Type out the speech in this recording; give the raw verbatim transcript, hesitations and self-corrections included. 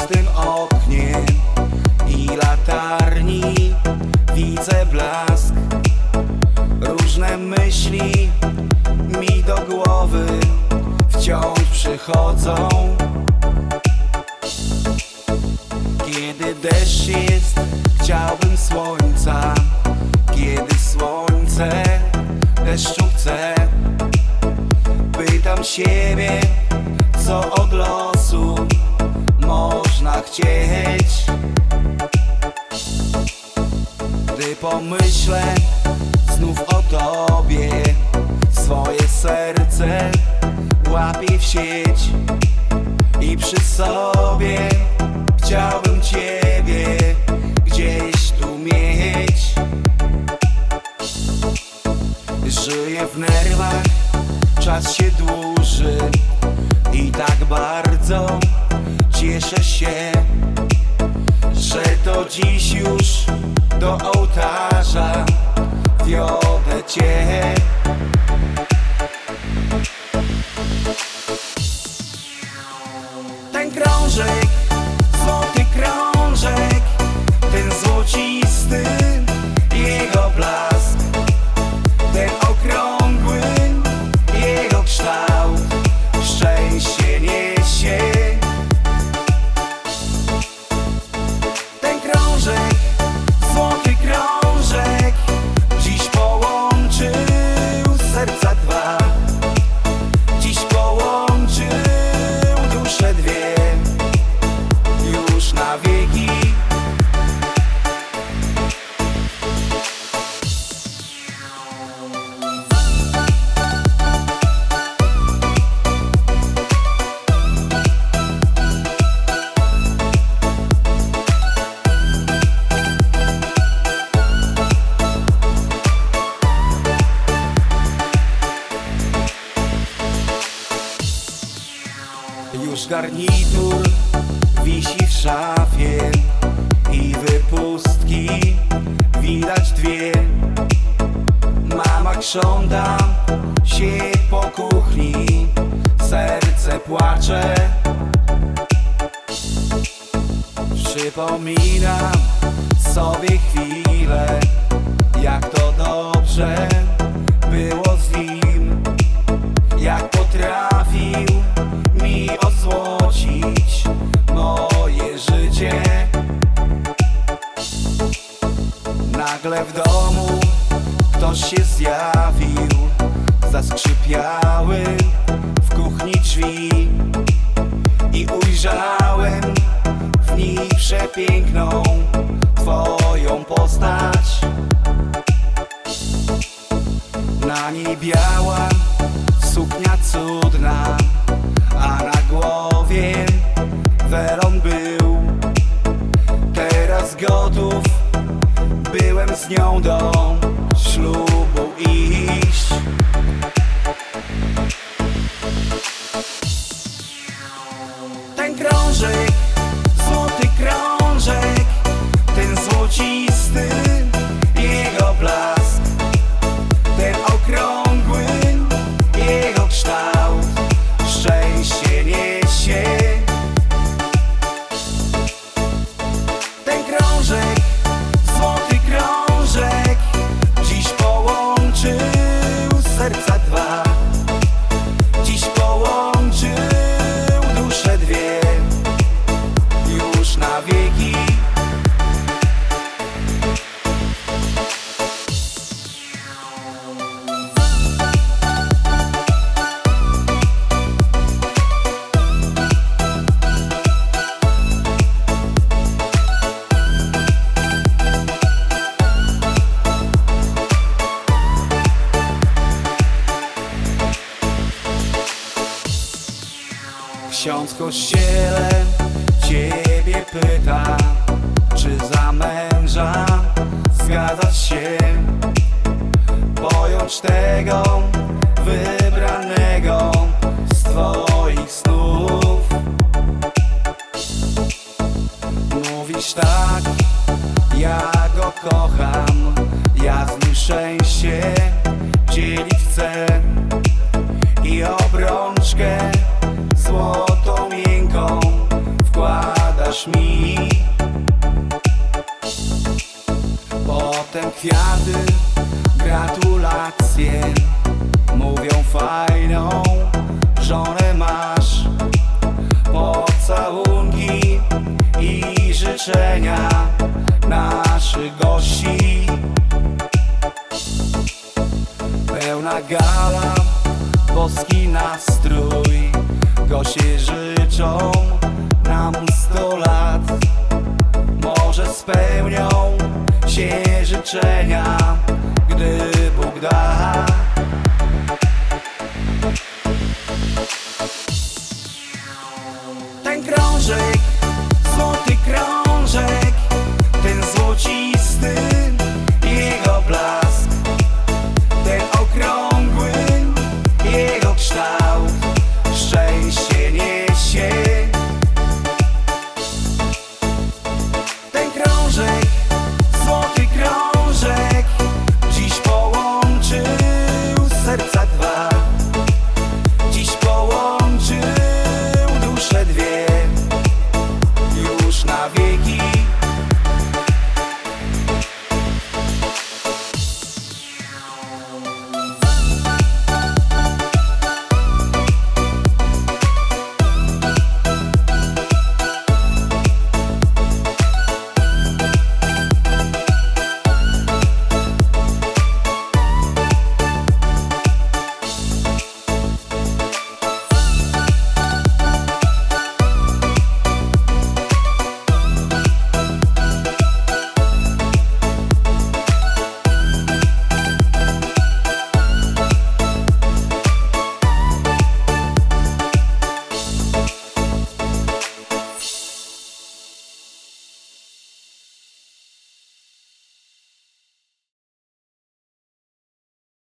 pustym oknie i latarni widzę blask. Różne myśli mi do głowy wciąż przychodzą. Kiedy deszcz jest, chciałbym słońca. Kiedy słońce deszczu chce, pytam siebie, co od losu można chcieć. Gdy pomyślę znów o tobie, swoje serce łapię w sieć i przy sobie chciałbym ciebie gdzieś tu mieć. Żyję w nerwach, czas się dłuży i tak bardzo cieszę się, że to dziś już do ołtarza wiodę cię. Ten krążek, złoty krążek, ten złocisty jego blask, ten okrągły jego kształt szczęście niesie. Ten krążek, złoty krążek, dziś połączył serca dwa. Dziś połączył dusze dwie, już na wieki. Już garnitur wisi w szafie i wypustki widać dwie. Mama krząta się po kuchni, serce płacze. Przypominam sobie chwilę, jak to dobrze było z nim, jak potrafił mi ozłocić moje życie. Nagle w domu ktoś się zjawił, zaskrzypiały w kuchni drzwi i ujrzałem w nich przepiękną twoją postać. Na niej biała suknia cudna, a na głowie welon był. Teraz gotów byłem z nią do ślubu iść. Ten krążek, złoty krążek, ten złocisty jego blask, ten okrągły jego kształt szczęście niesie. Ten krążek, złoty krążek, dziś połączył serca dwa. Dziś połączył dusze dwie, już na wieki. Ksiądz w kościele ciebie pyta, czy za męża zgadzać się, pojąć tego wybranego z twoich snów. Mówisz tak, ja go kocham, ja z nim szczęście dzielić chcę i obrączkę złotą miękką wkładasz kwiaty, gratulacje. Mówią fajną żonę masz. Pocałunki i życzenia naszych gości. Pełna gala, boski nastrój. Goście życzą nam sto lat. Może spełnią się życzenia